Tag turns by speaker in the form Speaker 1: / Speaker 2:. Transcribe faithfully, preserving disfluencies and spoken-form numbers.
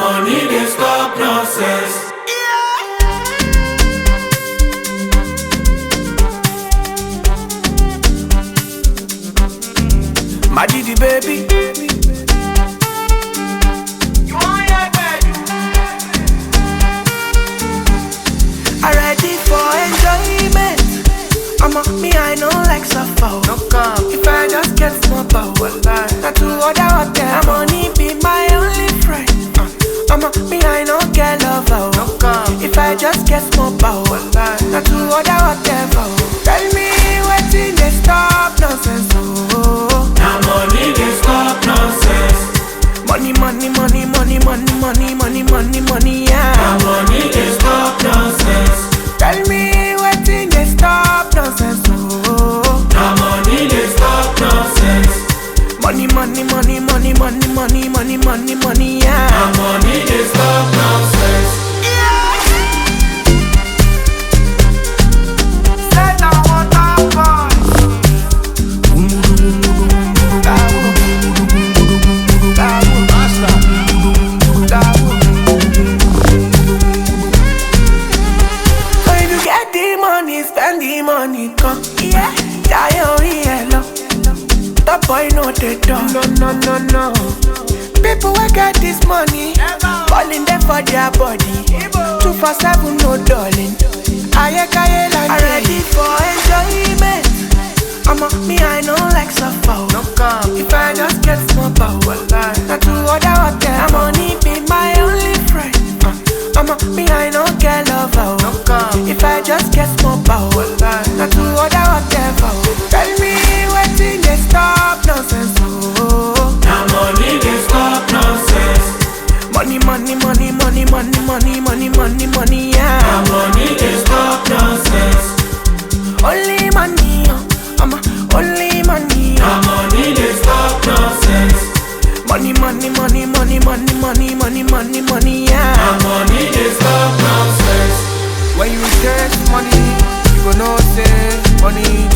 Speaker 1: money they stop nonsense.
Speaker 2: Majidi baby,
Speaker 1: You want your baby?
Speaker 2: I'm ready for enjoyment. I'm a me, I know like suffer.
Speaker 1: No come.
Speaker 2: If I just get small power, not to order what them. Money be my only friend. Uh, I'm a me, I know get love.
Speaker 1: No come.
Speaker 2: If I just get small power, not to order whatever. Tell me what's in the stop nonsense. Oh,
Speaker 1: Now money they stop nonsense.
Speaker 2: money, money, money, money, money, money, money, money, money, yeah.
Speaker 1: Now money they stop nonsense.
Speaker 2: Tell me what's in the stop nonsense. Oh,
Speaker 1: Now money they stop nonsense.
Speaker 2: money, money, money, money, money, money, money, money, money,
Speaker 1: Now
Speaker 2: yeah.
Speaker 1: money they stop nonsense.
Speaker 2: Say now what I So if you get the money, spend the money, come, yeah. Die on yellow. That boy know the door. No, no, no, no. People will get this money, falling there for their body. Two for seven, no darling. Aye, aye, like I'm ready for enjoyment. I'm a me, I know like suffer.
Speaker 1: No come.
Speaker 2: If I just get small power, not to order what them. Money be my only friend. Uh, I'm a me, I know get love.
Speaker 1: No come.
Speaker 2: If I just get small power, not to order whatever. Tell me what's in the stop nonsense. Oh,
Speaker 1: Now money they stop nonsense.
Speaker 2: money, money, money, money, money, money, money, money, money,
Speaker 1: Now
Speaker 2: yeah.
Speaker 1: money they stop nonsense.
Speaker 2: Only money, oh, I'm a only money.
Speaker 1: Now money they stop nonsense.
Speaker 2: Money, money, money, money, money, money, money, money, money,
Speaker 1: Now
Speaker 2: yeah.
Speaker 1: money they stop nonsense.
Speaker 3: When you get money, you go know say money